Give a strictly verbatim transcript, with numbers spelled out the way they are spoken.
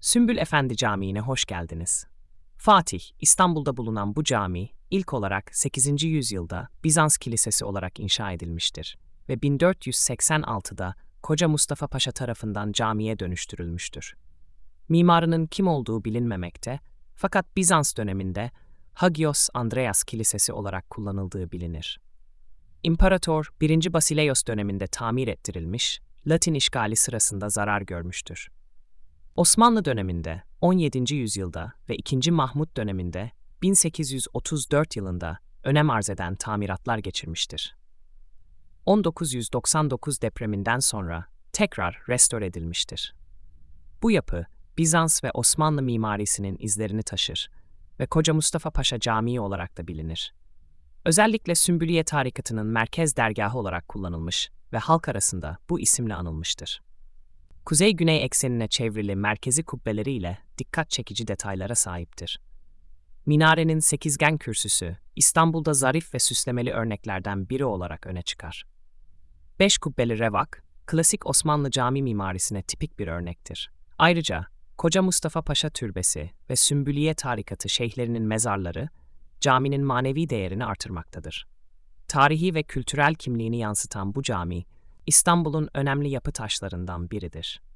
Sümbül Efendi Camii'ne hoş geldiniz. Fatih, İstanbul'da bulunan bu cami, ilk olarak sekizinci yüzyılda Bizans Kilisesi olarak inşa edilmiştir ve bin dört yüz seksen altıda Koca Mustafa Paşa tarafından camiye dönüştürülmüştür. Mimarının kim olduğu bilinmemekte, fakat Bizans döneminde Hagios Andreas Kilisesi olarak kullanıldığı bilinir. İmparator birinci. Basileios döneminde tamir ettirilmiş, Latin işgali sırasında zarar görmüştür. Osmanlı döneminde on yedinci yüzyılda ve ikinci. Mahmut döneminde bin sekiz yüz otuz dört yılında önem arz eden tamiratlar geçirmiştir. bin dokuz yüz doksan dokuz depreminden sonra tekrar restore edilmiştir. Bu yapı, Bizans ve Osmanlı mimarisinin izlerini taşır ve Koca Mustafa Paşa Camii olarak da bilinir. Özellikle Sümbüliye tarikatının merkez dergahı olarak kullanılmış ve halk arasında bu isimle anılmıştır. Kuzey-güney eksenine çevrili merkezi kubbeleriyle dikkat çekici detaylara sahiptir. Minarenin sekizgen kürsüsü, İstanbul'da zarif ve süslemeli örneklerden biri olarak öne çıkar. Beş kubbeli revak, klasik Osmanlı cami mimarisine tipik bir örnektir. Ayrıca, Koca Mustafa Paşa Türbesi ve Sümbüliye tarikatı şeyhlerinin mezarları, caminin manevi değerini artırmaktadır. Tarihi ve kültürel kimliğini yansıtan bu cami, İstanbul'un önemli yapı taşlarından biridir.